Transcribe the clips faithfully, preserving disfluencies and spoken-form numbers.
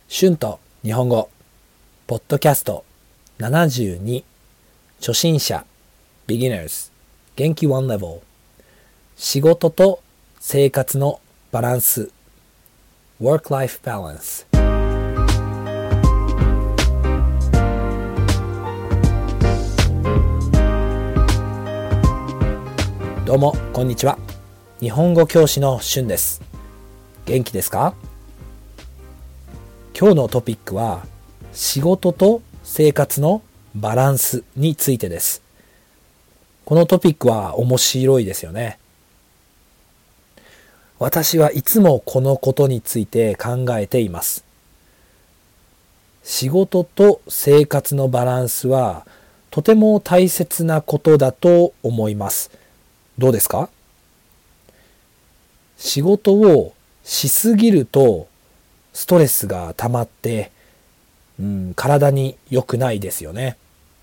春と日本語ポッドキャストななじゅうに初心者 Beginners 元気ワンレベル仕事と生活のバランス Work-Life Balance。 どうもこんにちは。日本語教師の春です。元気ですか？今日のトピックは仕事と生活のバランスについてです。このトピックは面白いですよね。私はいつもこのことについて考えています。仕事と生活のバランスはとても大切なことだと思います。どうですか？仕事をしすぎるとストレスが溜まって、うん、体に良くないですよね。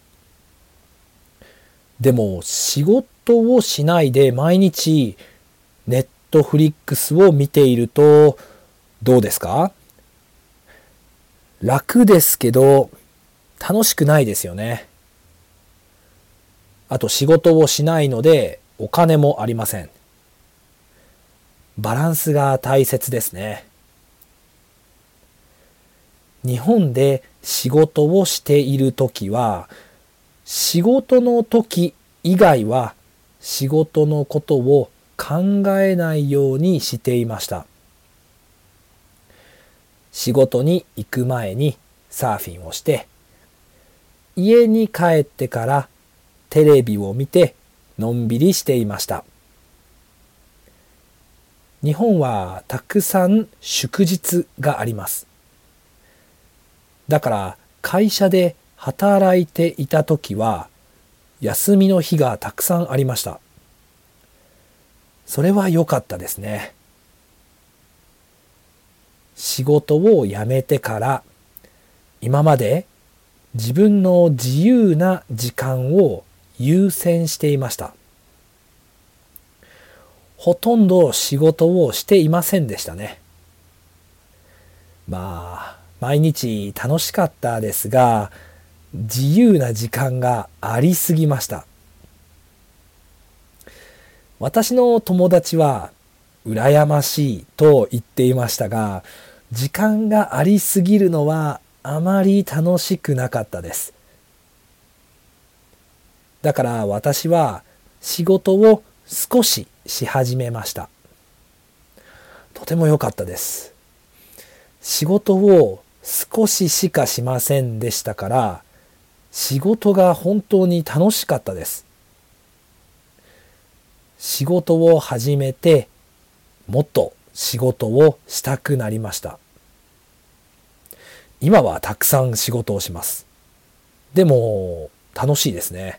でも仕事をしないで毎日ネットフリックスを見ているとどうですか？楽ですけど楽しくないですよね。あと仕事をしないのでお金もありません。バランスが大切ですね。日本で仕事をしているときは、仕事の時以外は仕事のことを考えないようにしていました。仕事に行く前にサーフィンをして、家に帰ってからテレビを見てのんびりしていました。日本はたくさん祝日があります。だから会社で働いていたときは休みの日がたくさんありました。それは良かったですね。仕事を辞めてから今まで自分の自由な時間を優先していました。ほとんど仕事をしていませんでしたね。まあ毎日楽しかったですが、自由な時間がありすぎました。私の友達は羨ましいと言っていましたが、時間がありすぎるのはあまり楽しくなかったです。だから私は仕事を少しし始めました。とても良かったです。仕事を少ししかしませんでしたから、仕事が本当に楽しかったです。仕事を始めて、もっと仕事をしたくなりました。今はたくさん仕事をします。でも、楽しいですね。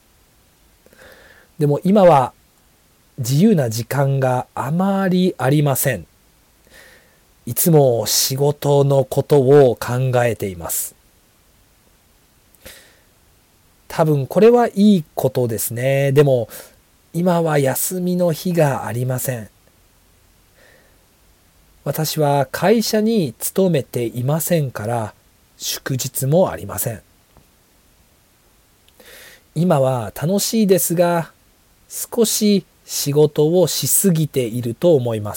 でも今は自由な時間があまりありません。いつも仕事のことを考えています。多分これはいいことですね。でも今は休みの日がありません。私は会社に勤めていませんから祝日もありません。今は楽しいですが少し仕事をしすぎていると思います。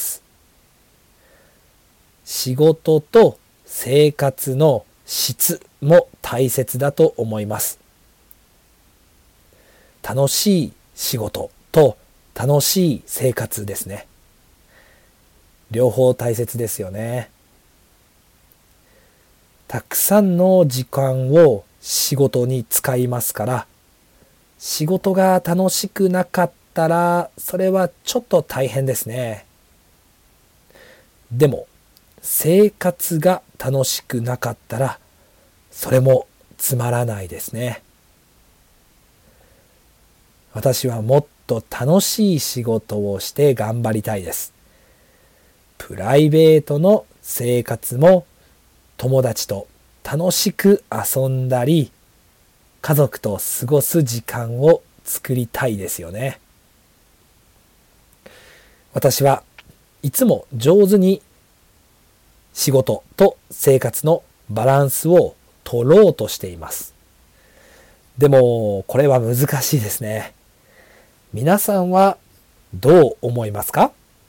仕事と生活の質も大切だと思います。楽しい仕事と楽しい生活ですね。両方大切ですよね。たくさんの時間を仕事に使いますから、仕事が楽しくなかったらそれはちょっと大変ですね。でも生活が楽しくなかったらそれもつまらないですね。私はもっと楽しい仕事をして頑張りたいです。プライベートの生活も友達と楽しく遊んだり家族と過ごす時間を作りたいですよね。私はいつも上手に仕事と生活のバランスを取ろうとしています。でも、これは難しいですね。皆さんはどう思いますか？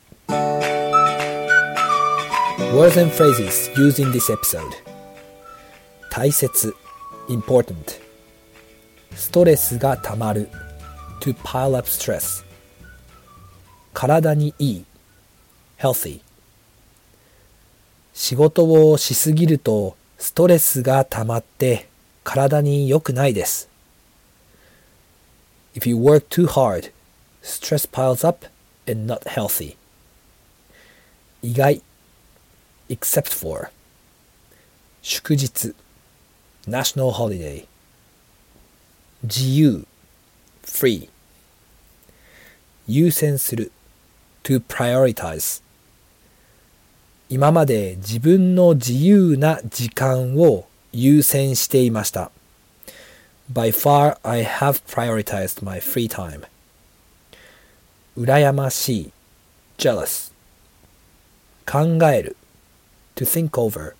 Words and phrases used in this episode. 大切 important ストレスがたまる to pile up stress 体にいい healthy 仕事をしすぎるとストレスがたまって体に良くないです。If you work too hard, stress piles up and not healthy. 意外 except for 祝日 national holiday 自由 free 優先する to prioritize 今まで自分の自由な時間を優先していました。By far, I have prioritized my free time. 羨ましい jealous 考える to think over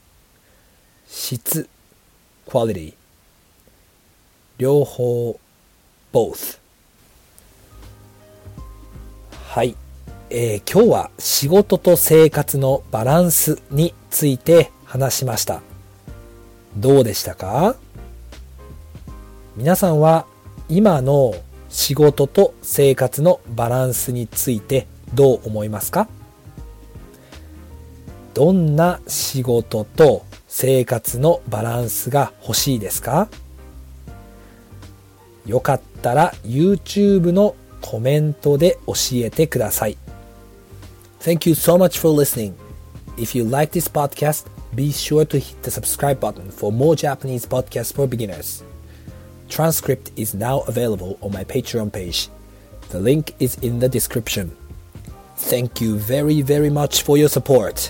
質 quality 両方 both はい、えー、今日は仕事と生活のバランスについて話しました。どうでしたか？皆さんは今の仕事と生活のバランスについてどう思いますか？どんな仕事と生活のバランスが欲しいですか？よかったら YouTube のコメントで教えてください。Thank you so much for listening. If you like this podcast, be sure to hit the subscribe button for more Japanese podcasts for beginners. Transcript is now available on my Patreon page. The link is in the description. Thank you very, very much for your support.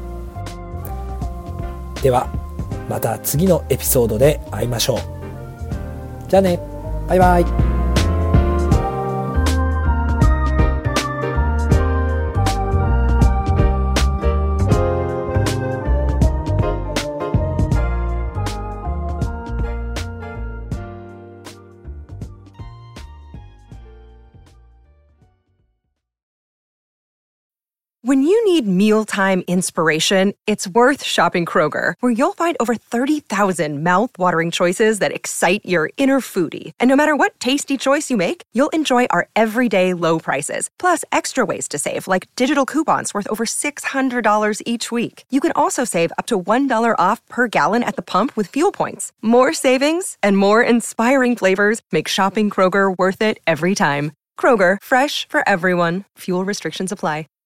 では、また次のエピソードで会いましょう。じゃあね、バイバイ。 When you need mealtime inspiration, it's worth shopping Kroger, where you'll find over thirty thousand mouth-watering choices that excite your inner foodie. And no matter what tasty choice you make, you'll enjoy our everyday low prices, plus extra ways to save, like digital coupons worth over six hundred dollars each week. You can also save up to one dollar off per gallon at the pump with fuel points. More savings and more inspiring flavors make shopping Kroger worth it every time. Kroger, fresh for everyone. Fuel restrictions apply.